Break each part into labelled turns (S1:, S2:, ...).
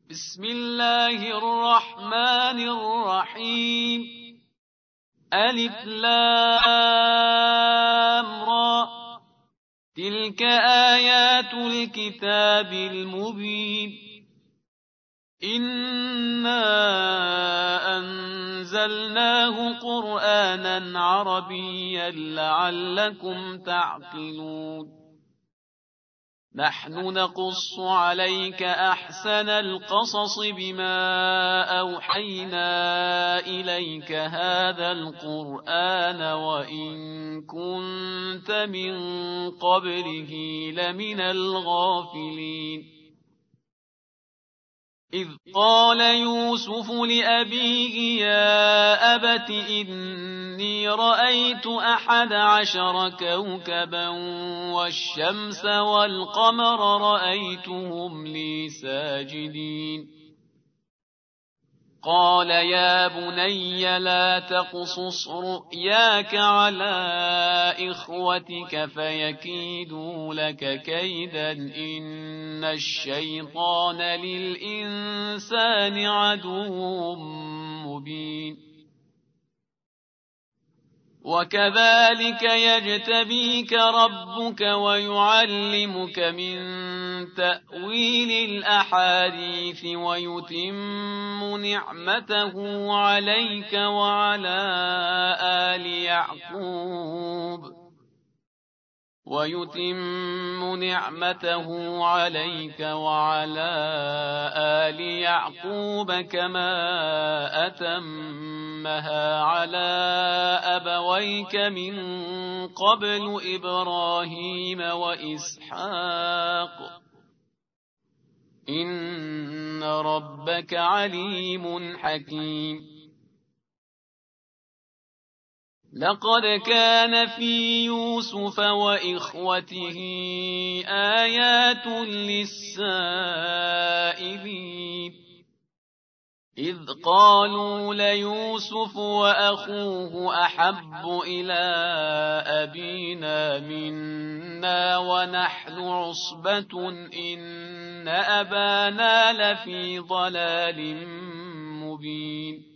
S1: بسم الله الرحمن الرحيم. ألف لام را، تلك آيات الكتاب المبين. إنا أنزلناه قرآنا عربيا لعلكم تعقلون. نحن نقص عليك أحسن القصص بما أوحينا إليك هذا القرآن وإن كنت من قبله لمن الغافلين. إذ قال يوسف لأبيه يا أبت إني رأيت 11 كوكبا والشمس والقمر رأيتهم لي ساجدين. قال يا بني لا تقصص رؤياك على إخوتك فيكيدوا لك كيدا إن الشيطان للإنسان عدو مبين. وكذلك يجتبيك ربك ويعلمك من تأويل الأحاديث ويتم نعمته عليك وعلى آل يعقوب كما أتمها على أبويك من قبل إبراهيم وإسحاق إن ربك عليم حكيم. لقد كان في يوسف وإخوته آيات للسائلين. إذ قالوا ليوسف وأخوه أحب إلى أبينا منا ونحن عصبة إن أبانا لفي ضلال مبين.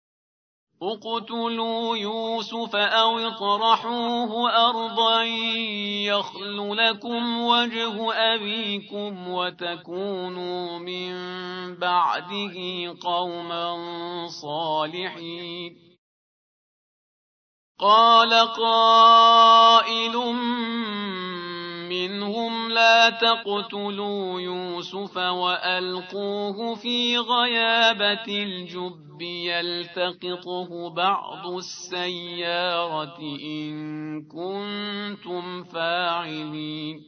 S1: اقتلوا يوسف أو اطرحوه أرضا يخل لكم وجه أبيكم وتكونوا من بعده قوما صالحين. قال قائل منهم لا تقتلوا يوسف وألقوه في غيابة الجب يلتقطه بعض السيارة إن كنتم فاعلين.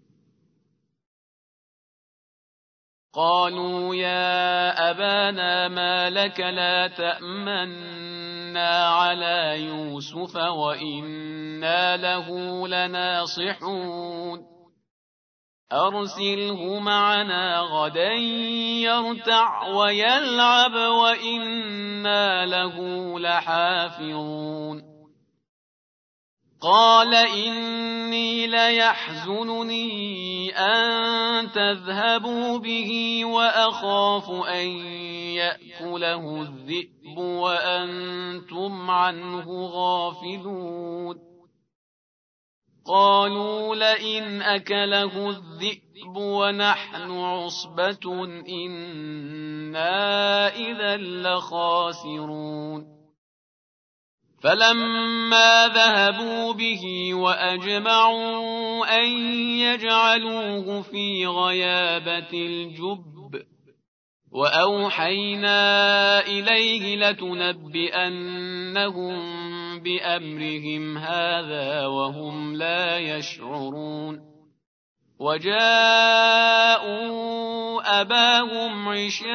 S1: قالوا يا أبانا ما لك لا تأمنا على يوسف وإنا له لناصحون. أرسله معنا غدا يرتع ويلعب وإنا له لحافظون. قال إني ليحزنني أن تذهبوا به وأخاف أن يأكله الذئب وأنتم عنه غافلون. قالوا لئن أكله الذئب ونحن عصبة إنا إذا لخاسرون. فلما ذهبوا به وأجمعوا أن يجعلوه في غيابة الجب وأوحينا إليه لتنبئنهم بأمرهم هذا وهم لا يشعرون. وجاءوا أباهم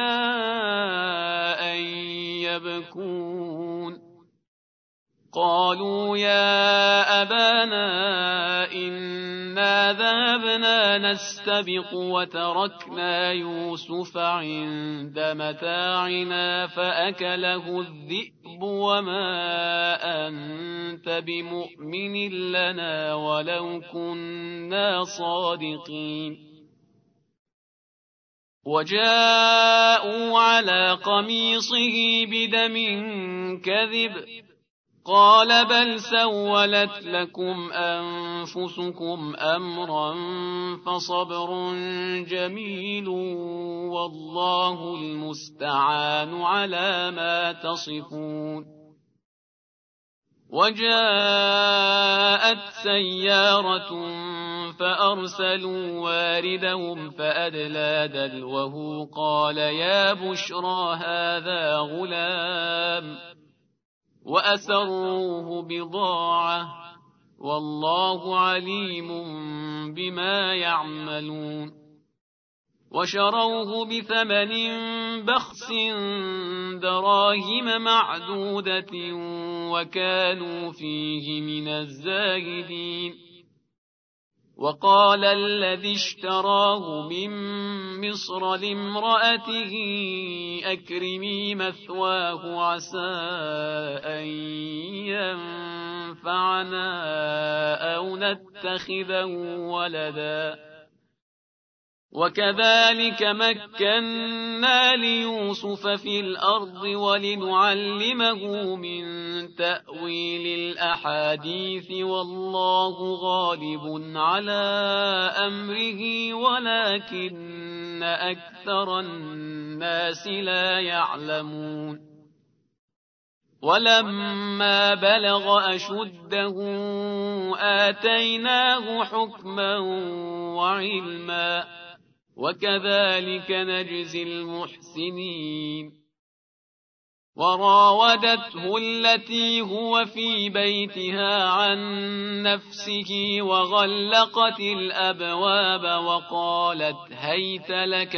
S1: عشاء يبكون. قالوا يا أبانا إنا ذهبنا نستبق وتركنا يوسف عند متاعنا فأكله الذئب وما أنت بمؤمن لنا ولو كنا صادقين. وجاءوا على قميصه بدم كذب قال بل سولت لكم أنفسكم أمرا فصبر جميل والله المستعان على ما تصفون. وجاءت سيارة فأرسلوا واردهم فأدلى دلوه قال يا بشرى هذا غلام وأسروه بضاعة والله عليم بما يعملون. وشروه بثمن بخس دراهم معدودة وكانوا فيه من الزاهدين. وقال الذي اشتراه من مصر لامرأته أكرمي مثواه عسى أن ينفعنا أو نتخذه ولدا وكذلك مكنا ليوسف في الأرض ولنعلمه من تأويل الأحاديث والله غالب على أمره ولكن أكثر الناس لا يعلمون. ولما بلغ أشده آتيناه حكما وعلما وكذلك نجزي المحسنين. وراودته التي هو في بيتها عن نفسه وغلقت الأبواب وقالت هيت لك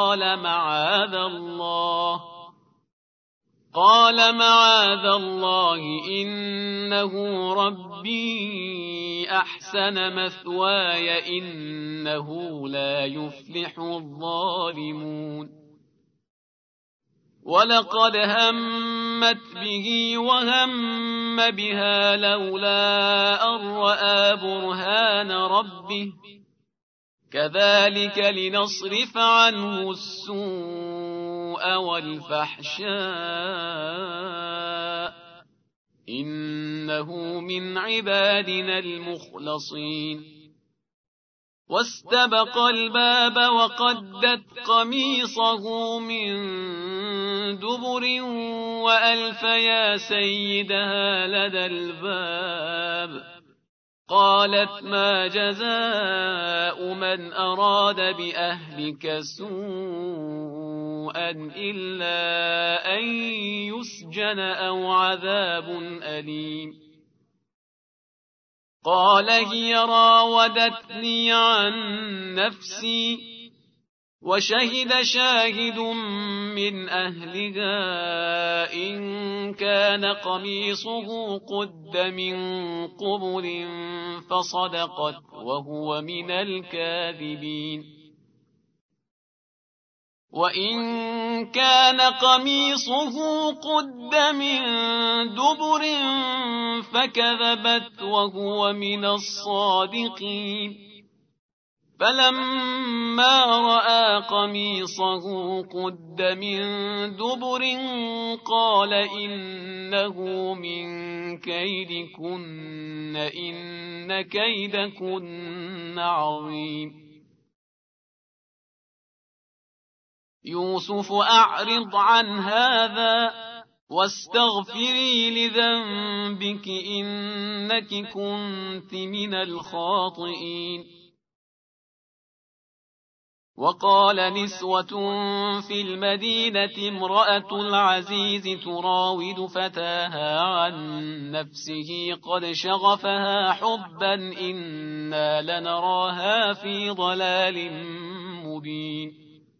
S1: قال معاذ الله إنه ربي أحسن مثواي إنه لا يفلح الظالمون. ولقد همت به وهم بها لولا أن رأى برهان ربه كذلك لنصرف عنه السوء والفحشاء إنه من عبادنا المخلصين. واستبق الباب وقدت قميصه من دبر وألف يا سيدها لدى الباب قالت ما جزاء من أراد بأهلك سوءا إلا أن يسجن أو عذاب أليم. قال هي راودتني عن نفسي وشهد شاهد من أهلها إن كان قميصه قد من قبل فصدقت وهو من الكاذبين. وإن كان قميصه قد من دبر فكذبت وهو من الصادقين. فلما رأى قميصه قد من دبر قال إنه من كيدكن إن كيدكن عظيم. يوسف أعرض عن هذا واستغفري لذنبك إنك كنت من الخاطئين. وقال نسوة في المدينة امرأة العزيز تراود فتاها عن نفسه قد شغفها حبا إنا لنراها في ضلال مبين.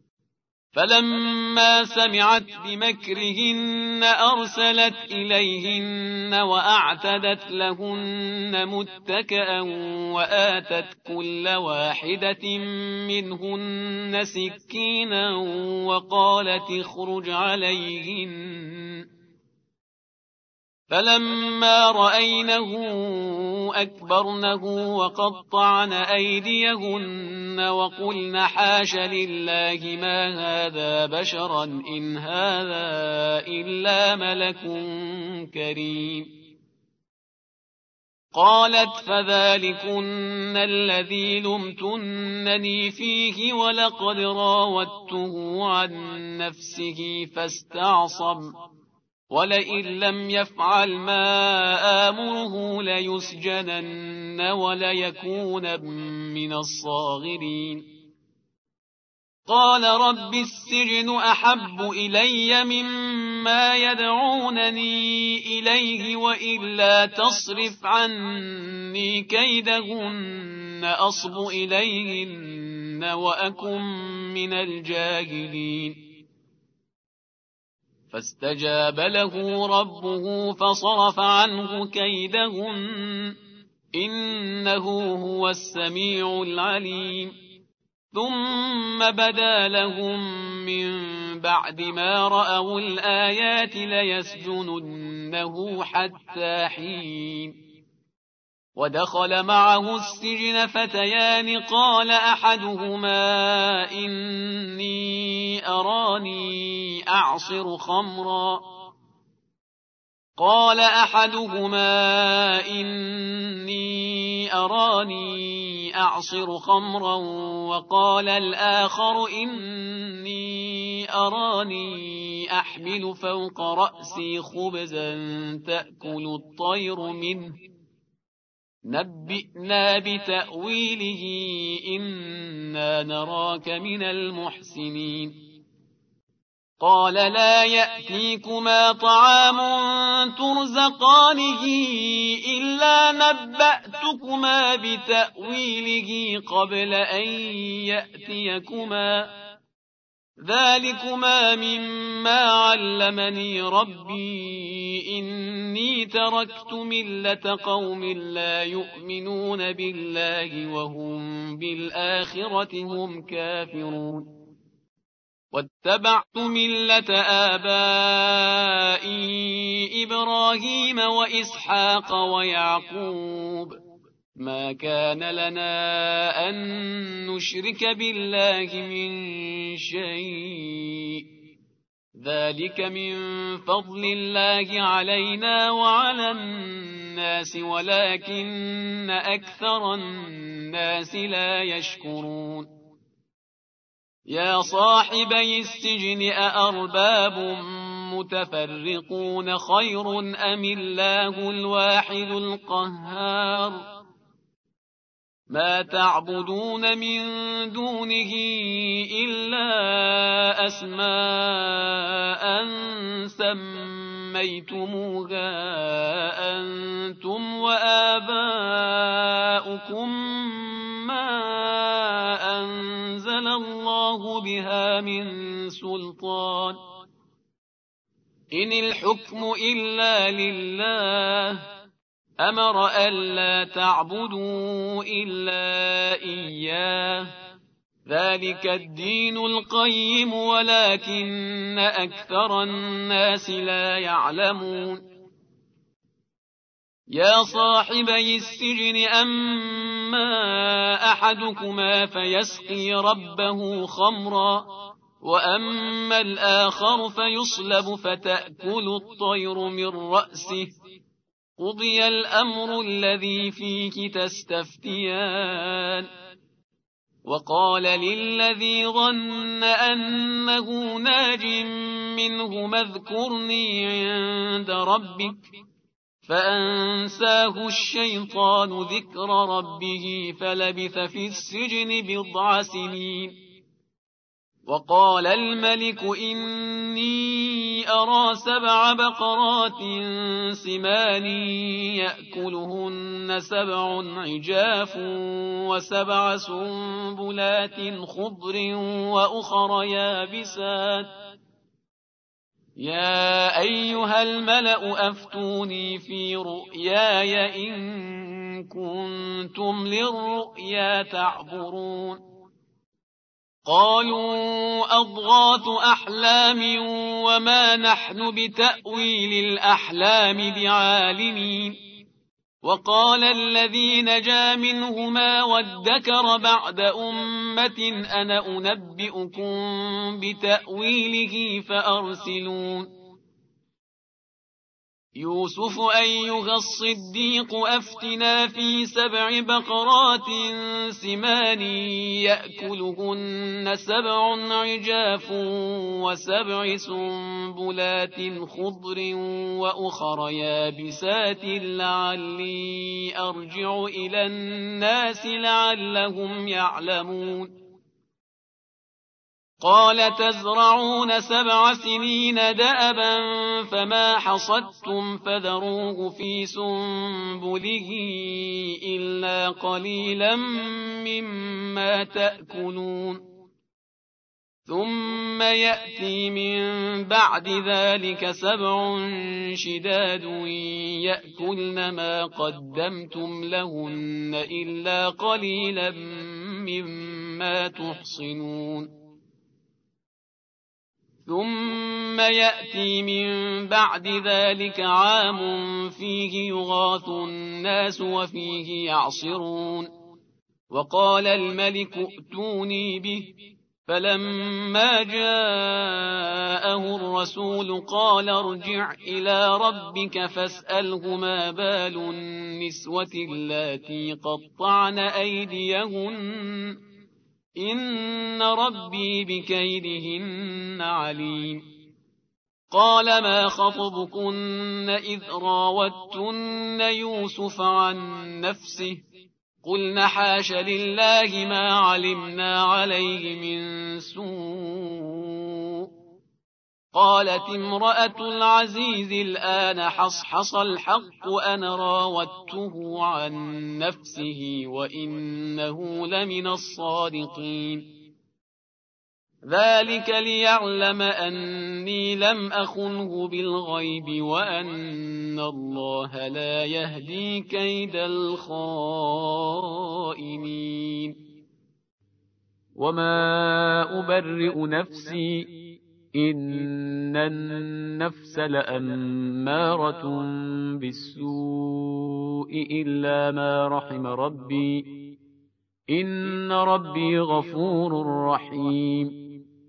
S1: فلما سمعت بمكرهن أرسلت إليهن وأعتدت لهن متكئا وآتت كل واحدة منهن سكينا وقالت اخرج عليهن فلما رأينه أكبرنه وقطعن أيديهن وقلن حاش لله ما هذا بشرا إن هذا إلا ملك كريم. قالت فذلكن الذي لمتنني فيه ولقد راودته عن نفسه فاستعصم ولئن لم يفعل ما آمره ليسجنن وليكون من الصاغرين. قال رب السجن أحب إلي مما يدعونني إليه وإلا تصرف عني كيدهن أصب إليهن وأكن من الجاهلين. فاستجاب له ربه فصرف عنه كيدهن إنه هو السميع العليم. ثم بدا لهم من بعد ما رأوا الآيات ليسجننه حتى حين. ودخل معه السجن فتيان قال أحدهما إني أراني أعصر خمرا وقال الآخر إني أراني أحمل فوق رأسي خبزا تأكل الطير منه نبئنا بتأويله إنا نراك من المحسنين. قال لا يأتيكما طعام ترزقانه إلا نبأتكما بتأويله قبل أن يأتيكما ذلكما مما علمني ربي إني تركت ملة قوم لا يؤمنون بالله وهم بالآخرة هم كافرون واتبعت ملة آبائي إبراهيم وإسحاق ويعقوب ما كان لنا أن نشرك بالله من شيء ذلك من فضل الله علينا وعلى الناس ولكن أكثر الناس لا يشكرون. يا صاحبي السجن أأرباب متفرقون خير أم الله الواحد القهار. ما تعبدون من دونه إلا أسماء سميتموها أنتم وآباؤكم ما أنزل الله بها من سلطان إن الحكم إلا لله أمر ألا تعبدوا إلا إياه ذلك الدين القيم ولكن أكثر الناس لا يعلمون. يا صاحبي السجن أما أحدكما فيسقي ربه خمرا وأما الآخر فيصلب فتأكل الطير من رأسه قضي الأمر الذي فيه تستفتيان. وقال للذي ظن أنه ناج منه اذكرني عند ربك فأنساه الشيطان ذكر ربه فلبث في السجن بضع سنين. وقال الملك إني أرى 7 بقرات سمان يأكلهن 7 عجاف و7 سنبلات خضر وأخر يابسات يا أيها الملأ أفتوني في رؤياي إن كنتم للرؤيا تعبرون. قالوا أضغاث أحلام وما نحن بتأويل الأحلام بعالمين. وقال الذي نجا منهما وادكر بعد أمة أنا أنبئكم بتأويله فأرسلون. يوسف أيها الصديق أفتنا في 7 بقرات سمان يأكلهن 7 عجاف و7 سنبلات خضر وأخر يابسات لعلي أرجع إلى الناس لعلهم يعلمون. قال تزرعون 7 سنين دأبا فما حصدتم فذروه في سنبله إلا قليلا مما تأكلون. ثم يأتي من بعد ذلك 7 شداد يأكلن ما قدمتم لهن إلا قليلا مما تحصنون. ثم يأتي من بعد ذلك عام فيه يغاث الناس وفيه يعصرون. وقال الملك ائتوني به. فلما جاءه الرسول قال ارجع إلى ربك فاسأله ما بال النسوة اللاتي قطعن أيديهن إن ربي بكيدهن عليم. قال ما خطبكن إذ راوتن يوسف عن نفسه قلن حاش لله ما علمنا عليه من سوء. قالت امرأة العزيز الآن حصحص الحق أنا راودته عن نفسه وإنه لمن الصادقين. ذلك ليعلم أني لم أخنه بالغيب وأن الله لا يهدي كيد الخائنين. وما أبرئ نفسي إن النفس لأمارة بالسوء إلا ما رحم ربي إن ربي غفور رحيم.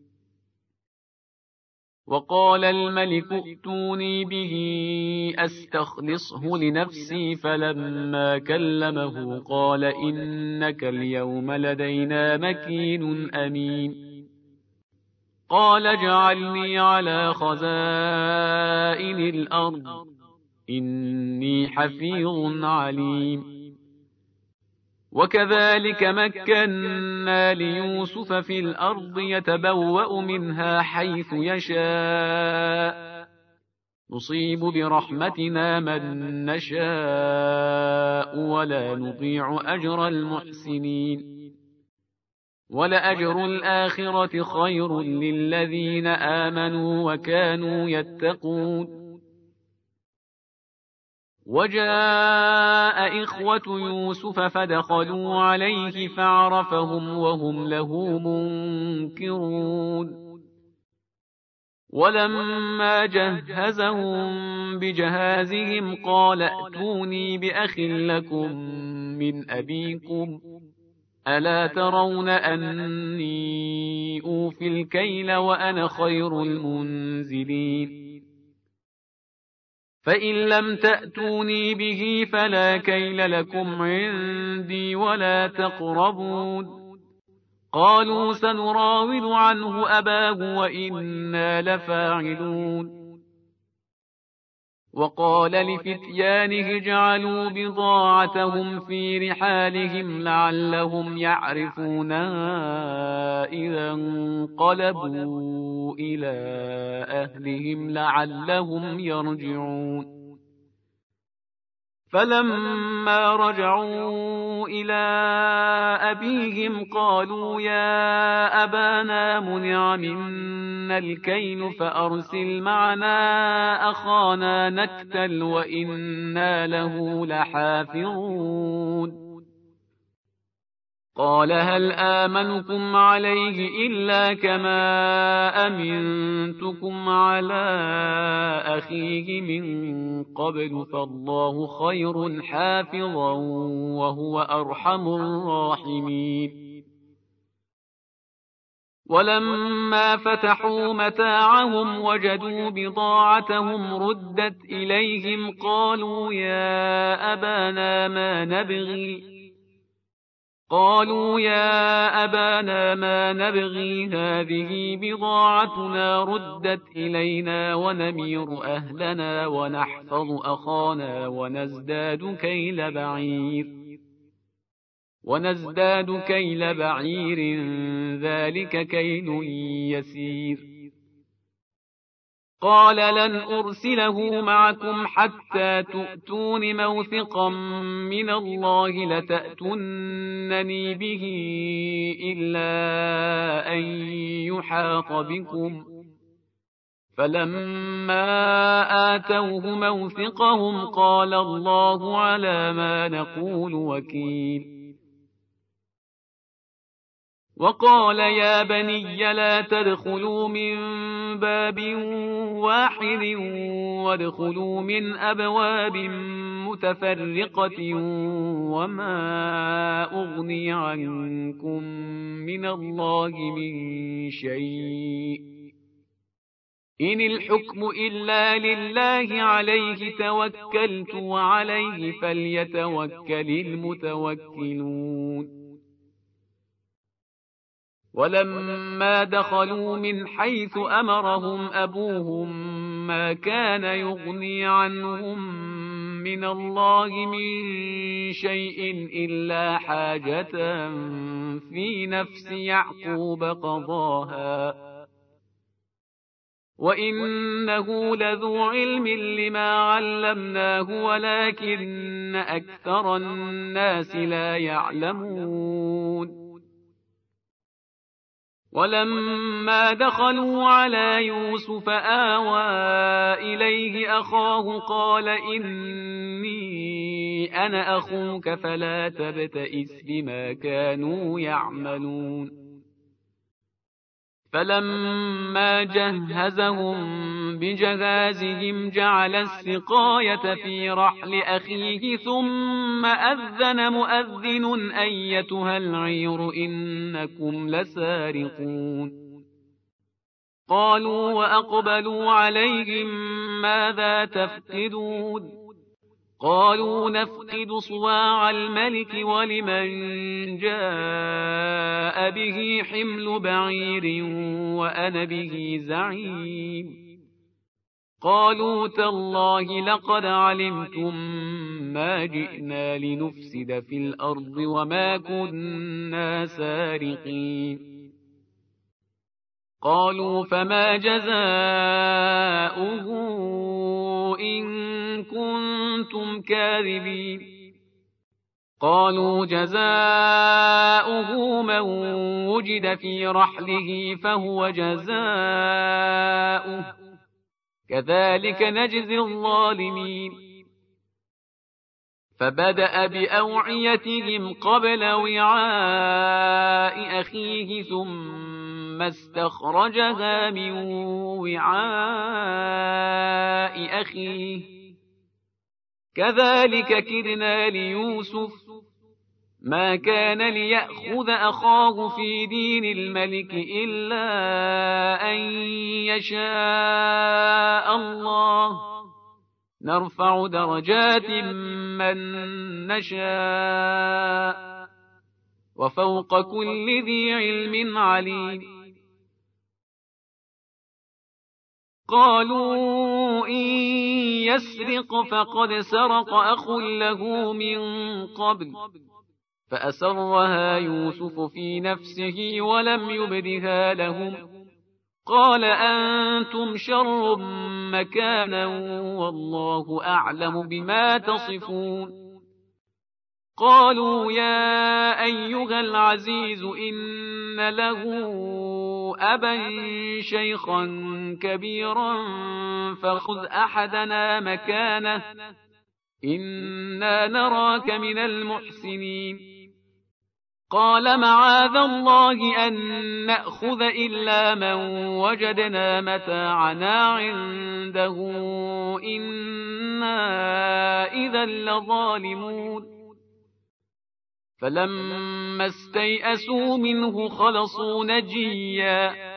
S1: وقال الملك ائتوني به أستخلصه لنفسي فلما كلمه قال إنك اليوم لدينا مكين أمين. قال اجعلني على خزائن الأرض إني حفيظ عليم. وكذلك مكنا ليوسف في الأرض يتبوأ منها حيث يشاء نصيب برحمتنا من نشاء ولا نضيع أجر المحسنين. ولأجر الآخرة خير للذين آمنوا وكانوا يتقون. وجاء إخوة يوسف فدخلوا عليه فعرفهم وهم له منكرون. ولما جهزهم بجهازهم قال ائتوني بأخ لكم من أبيكم ألا ترون أني أوفي الكيل وأنا خير المنزلين. فإن لم تأتوني به فلا كيل لكم عندي ولا تقربون. قالوا سنراود عنه أباه وإنا لفاعلون. وقال لفتيانه اجعلوا بضاعتهم في رحالهم لعلهم يعرفونها إذا انقلبوا إلى أهلهم لعلهم يرجعون. فلما رجعوا إلى أبيهم قالوا يا أبانا منع منا الكيل فأرسل معنا أخانا نكتل وإنا له لحافظون. قال هل آمنكم عليه إلا كما أمنتكم على أخيه من قبل فالله خير حافظا وهو أرحم الراحمين. ولما فتحوا متاعهم وجدوا بضاعتهم ردت إليهم قالوا يا أبانا ما نبغي هذه بضاعتنا ردت إلينا ونمير أهلنا ونحفظ أخانا ونزداد كيل بعير ذلك كيل يسير. قال لن أرسله معكم حتى تؤتون موثقا من الله لتأتونني به إلا أن يحاط بكم. فلما آتوه موثقهم قال الله على ما نقول وكيل. وقال يا بني لا تدخلوا من باب واحد وادخلوا من أبواب متفرقة وما أغني عنكم من الله من شيء إن الحكم إلا لله عليه توكلت وعليه فليتوكل المتوكلون. ولما دخلوا من حيث أمرهم أبوهم ما كان يغني عنهم من الله من شيء إلا حاجة في نفس يعقوب قضاها وإنه لذو علم لما علمناه ولكن أكثر الناس لا يعلمون. ولما دخلوا على يوسف آوى إليه أخاه قال إني أنا أخوك فلا تبتئس بما كانوا يعملون. فلما جهزهم بجهازهم جعل السقاية في رحل أخيه ثم أذن مؤذن أيتها العير إنكم لسارقون. قالوا وأقبلوا عليهم ماذا تفقدون قالوا نفقد صواع الملك ولمن جاء به حمل بعير وأنا به زعيم. قالوا تالله لقد علمتم ما جئنا لنفسد في الأرض وما كنا سارقين. قالوا فما جزاؤه إن كنتم كاذبين. قالوا جزاؤه من وجد في رحله فهو جزاؤه كذلك نجزي الظالمين. فبدأ بأوعيتهم قبل وعاء أخيه ثم استخرجها من وعاء أخيه كذلك كدنا ليوسف ما كان ليأخذ أخاه في دين الملك إلا أن يشاء الله نرفع درجات من نشاء وفوق كل ذي علم عليم. قالوا إن يسرق فقد سرق أخ له من قبل فأسرها يوسف في نفسه ولم يبدها لهم قال أنتم شر مكانا والله أعلم بما تصفون. قالوا يا أيها العزيز إن له أبا شيخا كبيرا فخذ أحدنا مكانه إنا نراك من المحسنين. قال معاذ الله أن نأخذ إلا من وجدنا متاعنا عنده إنا إذا لظالمون فلما استيئسوا منه خلصوا نجيا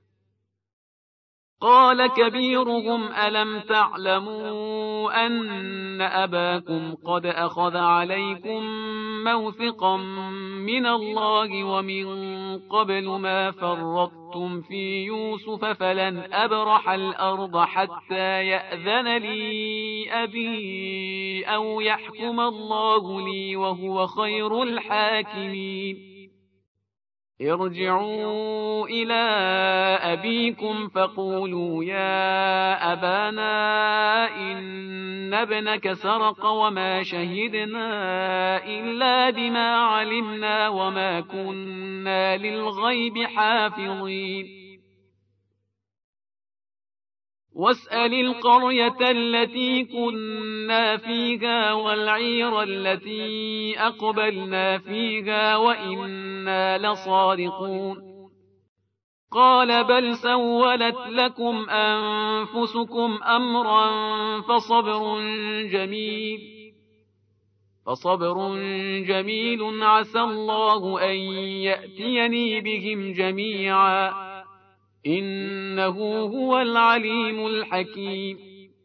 S1: قال كبيرهم ألم تعلموا أن أباكم قد أخذ عليكم موثقا من الله ومن قبل ما فرطتم في يوسف فلن أبرح الأرض حتى يأذن لي أبي أو يحكم الله لي وهو خير الحاكمين ارجعوا إلى أبيكم فقولوا يا أبانا إن ابنك سرق وما شهدنا إلا بما علمنا وما كنا للغيب حافظين واسأل القرية التي كنا فيها والعير التي أقبلنا فيها وإنا لصادقون قال بل سولت لكم أنفسكم أمرا فصبر جميل عسى الله أن يأتيني بهم جميعا إنه هو العليم الحكيم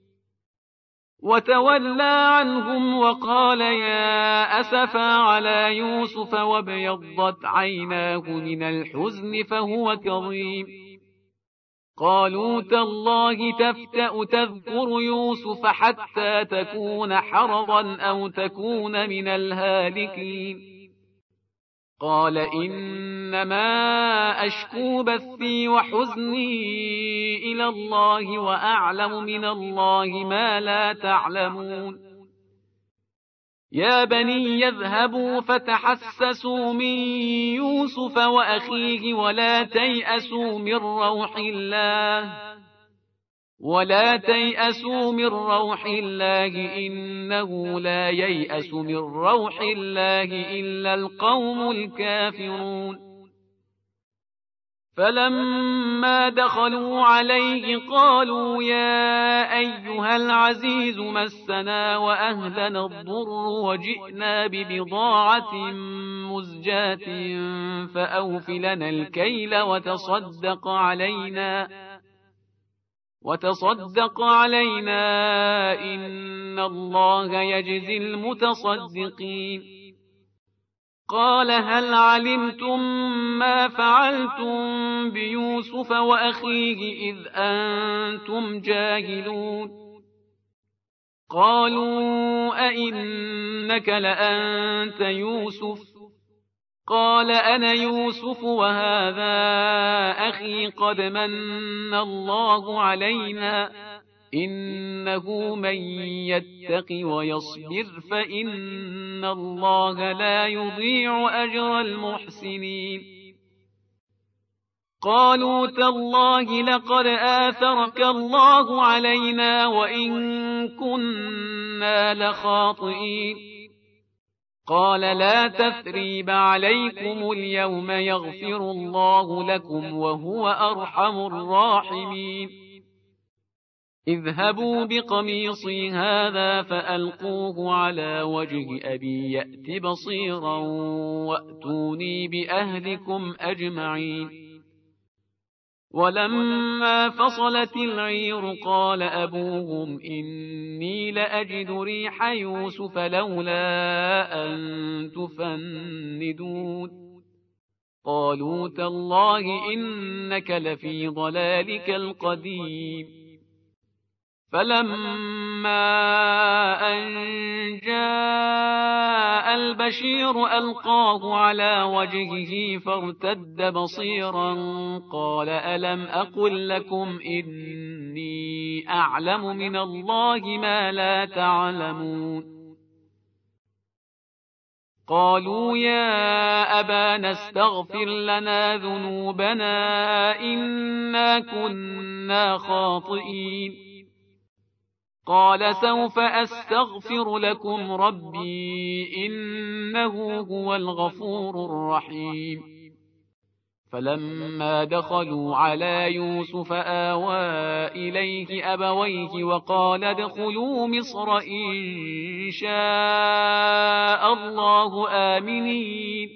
S1: وتولى عنهم وقال يا أسفا على يوسف وابيضت عيناه من الحزن فهو كظيم قالوا تالله تفتأ تذكر يوسف حتى تكون حرضا أو تكون من الهالكين قال إنما أشكو بثي وحزني إلى الله وأعلم من الله ما لا تعلمون يا بني يذهبوا فتحسسوا من يوسف وأخيه ولا تيأسوا من روح الله إنه لا ييأس من روح الله إلا القوم الكافرون فلما دخلوا عليه قالوا يا أيها العزيز مسنا وأهلنا الضر وجئنا ببضاعة مزجاة فأوف لنا الكيل وتصدق علينا إن الله يجزي المتصدقين قال هل علمتم ما فعلتم بيوسف وأخيه إذ أنتم جاهلون قالوا أئنك لأنت يوسف قال أنا يوسف وهذا أخي قد من الله علينا إنه من يتق ويصبر فإن الله لا يضيع أجر المحسنين قالوا تالله لقد آثرك الله علينا وإن كنا لخاطئين قال لا تثريب عليكم اليوم يغفر الله لكم وهو أرحم الراحمين اذهبوا بقميصي هذا فألقوه على وجه أبي يأت بصيرا وأتوني بأهلكم أجمعين ولما فصلت العير قال أبوهم إني لأجد ريح يوسف لولا أن تفندون قالوا تالله إنك لفي ضلالك القديم فلما أن جاء البشير ألقاه على وجهه فارتد بصيرا قال ألم أقل لكم إني أعلم من الله ما لا تعلمون قالوا يا أبانا استغفر لنا ذنوبنا إنا كنا خاطئين قال سوف أستغفر لكم ربي إنه هو الغفور الرحيم. فلما دخلوا على يوسف آوى إليه أبويه وقال ادخلوا مصر إن شاء الله آمنين.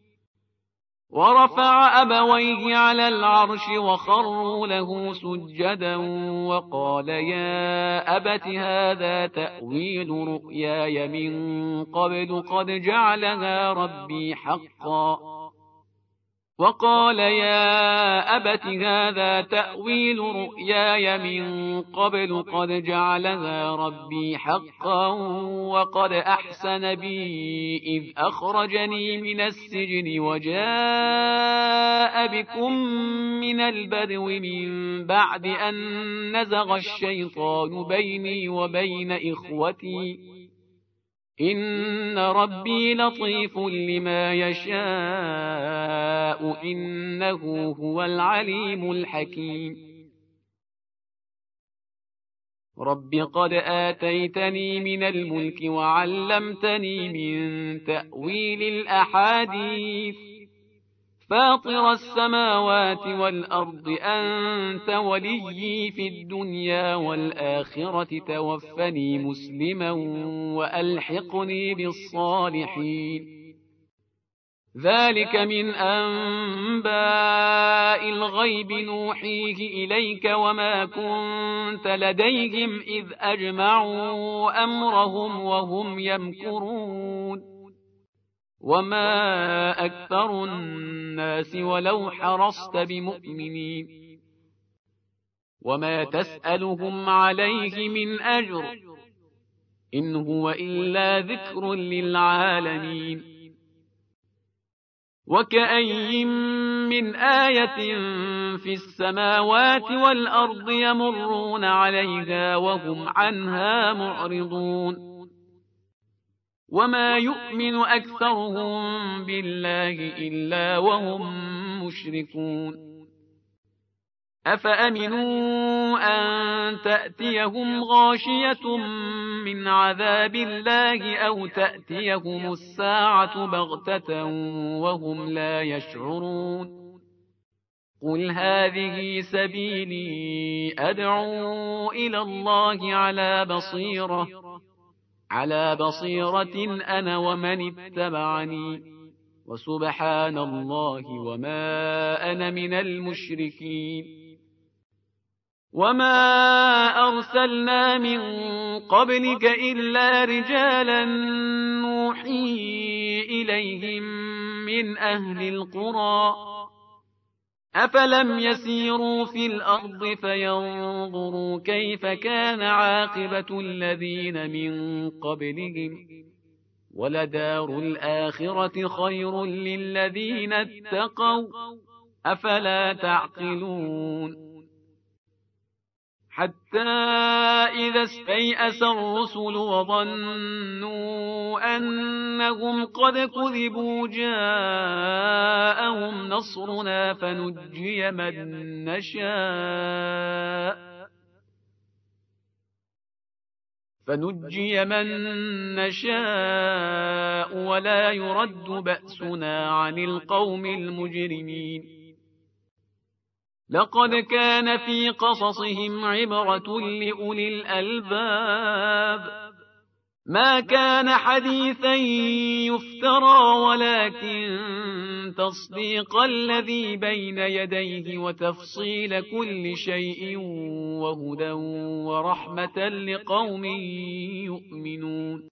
S1: ورفع أبويه على العرش وخروا له سجدا وقال يا أبت هذا تأويل رؤياي من قبل قد جعلها ربي حقا. وقال يا أبت هذا تأويل رؤياي من قبل قد جعلها ربي حقا وقد أحسن بي إذ أخرجني من السجن وجاء بكم من البدو من بعد أن نزغ الشيطان بيني وبين إخوتي إن ربي لطيف لما يشاء إنه هو العليم الحكيم. رب قد آتيتني من الملك وعلمتني من تأويل الأحاديث فاطر السماوات والأرض أنت وليي في الدنيا والآخرة توفني مسلما وألحقني بالصالحين. ذلك من أنباء الغيب نوحيه إليك وما كنت لديهم إذ أجمعوا أمرهم وهم يمكرون. وما أكثر الناس ولو حرصت بمؤمنين. وما تسألهم عليه من أجر إن هو إلا ذكر للعالمين. وكأي من آية في السماوات والأرض يمرون عليها وهم عنها معرضون. وما يؤمن أكثرهم بالله إلا وهم مشركون. أفأمنوا أن تأتيهم غاشية من عذاب الله أو تأتيهم الساعة بغتة وهم لا يشعرون. قل هذه سبيلي أدعو إلى الله على بصيرة أنا ومن اتبعني وسبحان الله وما أنا من المشركين. وما أرسلنا من قبلك إلا رجالا نوحي إليهم من أهل القرى أفلم يسيروا في الأرض فينظروا كيف كان عاقبة الذين من قبلهم ولدار الآخرة خير للذين اتقوا أفلا تعقلون. حتى إذا استيأس الرسل وظنوا أنهم قد كذبوا جاءهم نصرنا فنجي من نشاء ولا يرد بأسنا عن القوم المجرمين. لقد كان في قصصهم عبرة لأولي الألباب ما كان حديثا يفترى ولكن تصديق الذي بين يديه وتفصيل كل شيء وهدى ورحمة لقوم يؤمنون.